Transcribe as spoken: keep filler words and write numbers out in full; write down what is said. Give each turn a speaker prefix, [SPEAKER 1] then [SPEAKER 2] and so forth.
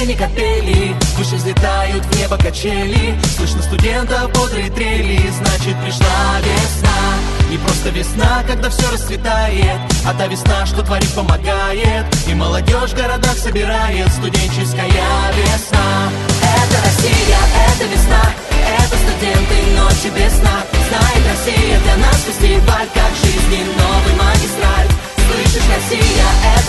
[SPEAKER 1] не капели, выше взлетают в небо качели. Слышно студентов бодрые трели, значит пришла весна. Не просто весна, когда все расцветает, а та весна, что творить помогает, и молодежь в городах собирает. Студенческая весна. Это Россия, это весна, это студенты ночи без сна. Знает Россия, для нас фестиваль, как жизни новый магистраль. Слышишь, Россия, это